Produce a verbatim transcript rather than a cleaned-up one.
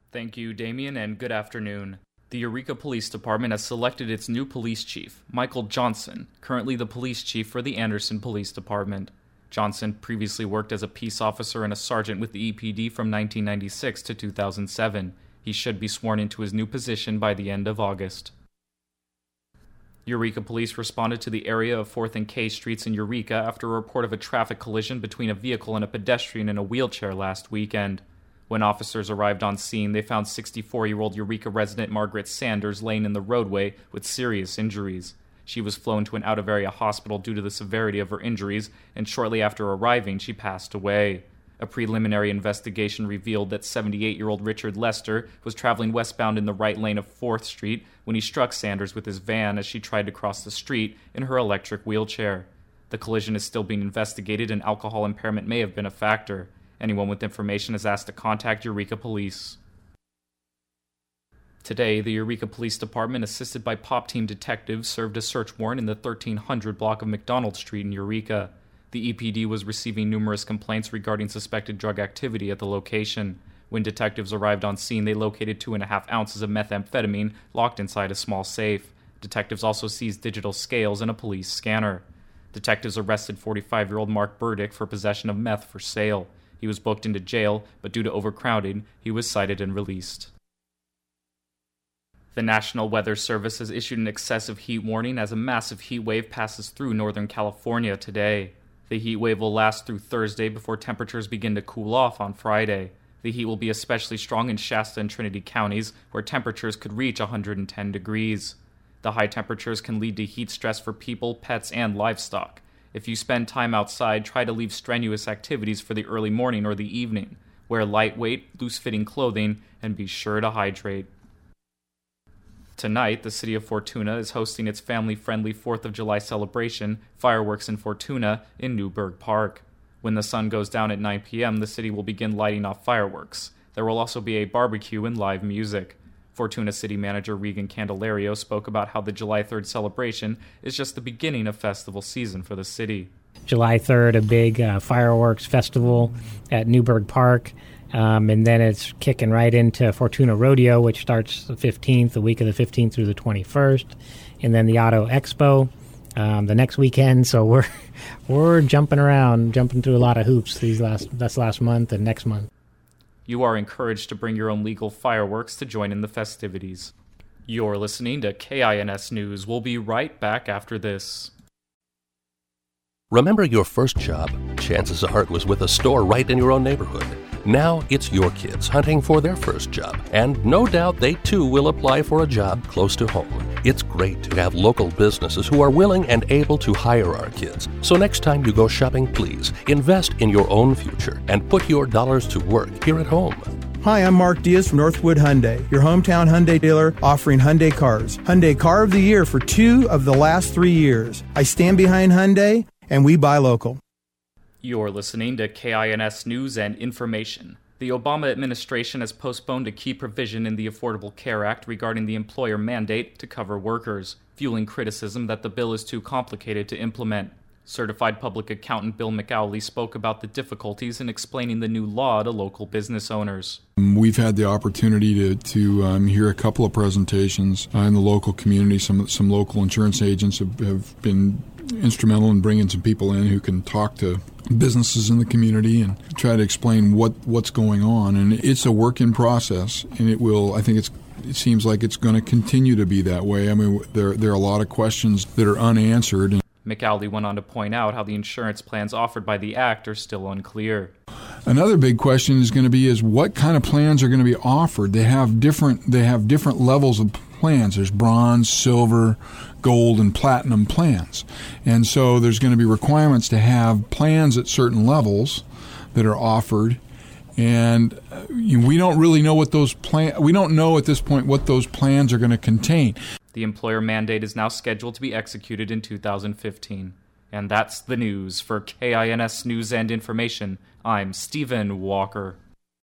Thank you, Damien, and good afternoon. The Eureka Police Department has selected its new police chief, Michael Johnson, currently the police chief for the Anderson Police Department. Johnson previously worked as a peace officer and a sergeant with the E P D from nineteen ninety-six to two thousand seven. He should be sworn into his new position by the end of August. Eureka Police responded to the area of fourth and K Streets in Eureka after a report of a traffic collision between a vehicle and a pedestrian in a wheelchair last weekend. When officers arrived on scene, they found sixty-four-year-old Eureka resident Margaret Sanders laying in the roadway with serious injuries. She was flown to an out-of-area hospital due to the severity of her injuries, and shortly after arriving, she passed away. A preliminary investigation revealed that seventy-eight-year-old Richard Lester was traveling westbound in the right lane of fourth Street when he struck Sanders with his van as she tried to cross the street in her electric wheelchair. The collision is still being investigated, and alcohol impairment may have been a factor. Anyone with information is asked to contact Eureka Police. Today, the Eureka Police Department, assisted by Pop Team detectives, served a search warrant in the thirteen hundred block of McDonald Street in Eureka. The E P D was receiving numerous complaints regarding suspected drug activity at the location. When detectives arrived on scene, they located two and a half ounces of methamphetamine locked inside a small safe. Detectives also seized digital scales and a police scanner. Detectives arrested forty-five-year-old Mark Burdick for possession of meth for sale. He was booked into jail, but due to overcrowding, he was cited and released. The National Weather Service has issued an excessive heat warning as a massive heat wave passes through Northern California today. The heat wave will last through Thursday before temperatures begin to cool off on Friday. The heat will be especially strong in Shasta and Trinity counties, where temperatures could reach one hundred ten degrees. The high temperatures can lead to heat stress for people, pets, and livestock. If you spend time outside, try to leave strenuous activities for the early morning or the evening. Wear lightweight, loose-fitting clothing, and be sure to hydrate. Tonight, the city of Fortuna is hosting its family-friendly fourth of July celebration, Fireworks in Fortuna, in Newburgh Park. When the sun goes down at nine p.m., the city will begin lighting off fireworks. There will also be a barbecue and live music. Fortuna City Manager Regan Candelario spoke about how the July third celebration is just the beginning of festival season for the city. July third, a big uh, fireworks festival at Newburgh Park, um, and then it's kicking right into Fortuna Rodeo, which starts the fifteenth, the week of the fifteenth through the twenty-first, and then the Auto Expo um, the next weekend. So we're we're jumping around, jumping through a lot of hoops these last that's last month and next month. You are encouraged to bring your own legal fireworks to join in the festivities. You're listening to K I N S News. We'll be right back after this. Remember your first job? Chances are it was with a store right in your own neighborhood. Now it's your kids hunting for their first job, and no doubt they too will apply for a job close to home. It's great to have local businesses who are willing and able to hire our kids. So next time you go shopping, please invest in your own future and put your dollars to work here at home. Hi, I'm Mark Diaz from Northwood Hyundai, your hometown Hyundai dealer offering Hyundai cars. Hyundai Car of the Year for two of the last three years. I stand behind Hyundai, and we buy local. You're listening to K I N S News and Information. The Obama administration has postponed a key provision in the Affordable Care Act regarding the employer mandate to cover workers, fueling criticism that the bill is too complicated to implement. Certified public accountant Bill McAuley spoke about the difficulties in explaining the new law to local business owners. We've had the opportunity to, to um, hear a couple of presentations uh, in the local community. Some some local insurance agents have, have been instrumental in bringing some people in who can talk to businesses in the community and try to explain what, what's going on. And it's a work in process, and it will, I think it's it seems like it's going to continue to be that way. I mean, there there are a lot of questions that are unanswered. And McAuley went on to point out how the insurance plans offered by the Act are still unclear. Another big question is going to be is what kind of plans are going to be offered. They have different they have different levels of plans. There's bronze, silver, gold, and platinum plans. And so there's going to be requirements to have plans at certain levels that are offered. And we don't really know what those plan we don't know at this point what those plans are going to contain. The employer mandate is now scheduled to be executed in two thousand fifteen. And that's the news. For K I N S News and Information, I'm Stephen Walker.